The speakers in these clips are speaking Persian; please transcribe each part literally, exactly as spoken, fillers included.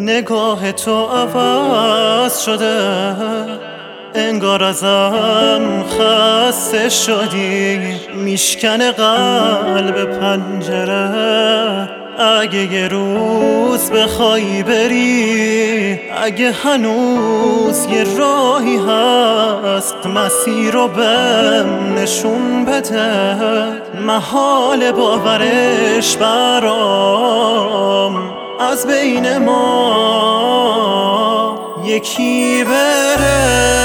نگاه تو عوض شده، انگار ازم خسته شدی. میشکنه قلب پنجره اگه یه روز بخوای بری. اگه هنوز یه راهی هست مسیر رو بهم نشون بده. محال باورش برام از بین ما یکی بره.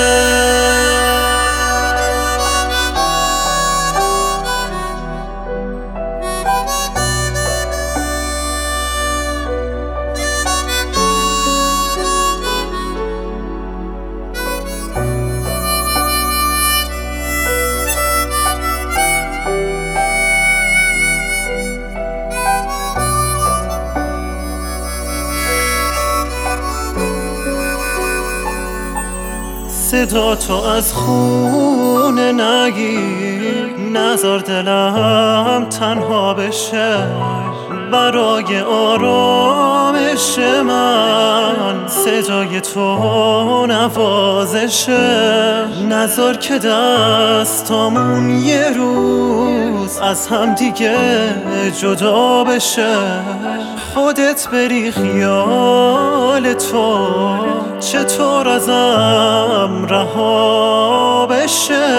صدا تو از خونه نگیر، نذار دلم تنها بشه. برای آرامش من صدای تو نوازشه. نذار که دستامون یه روز از هم دیگه جدا بشه. خودت بری خیال تو چطور ازم رها بشه.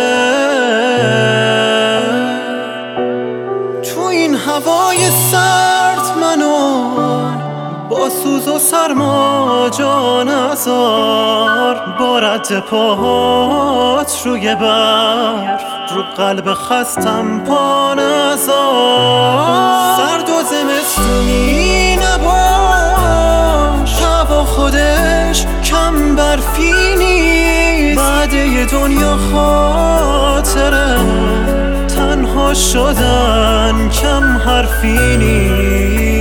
تو این هوای سرد منو با سوز و سرما جا نذار. با رد پاهات روی برف رو قلب خستم پا نذار. سرد و زمستونی نباش، هوا خودش کم برفی نیست. بعد یه دنیا خاطره تنها شدن کم حرفی نیست.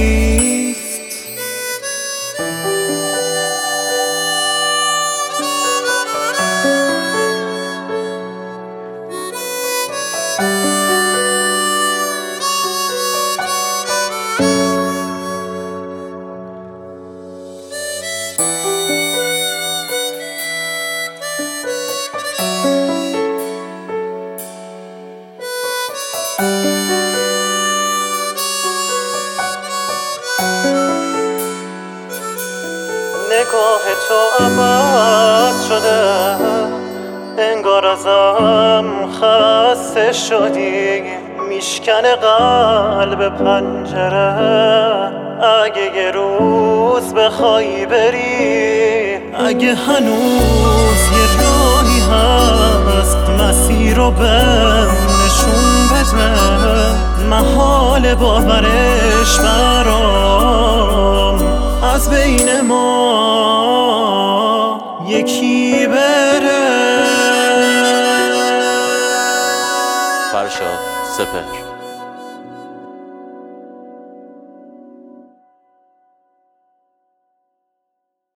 نگاه تو عوض شده، انگار ازم خسته شدی. میشکنه قلب پنجره اگه یه روز بخوای بری. اگه هنوز یه راهی هست مسیر رو بهم نشون بده. محال باورش برام از بین ما یکی بره. فرشاد سپهر.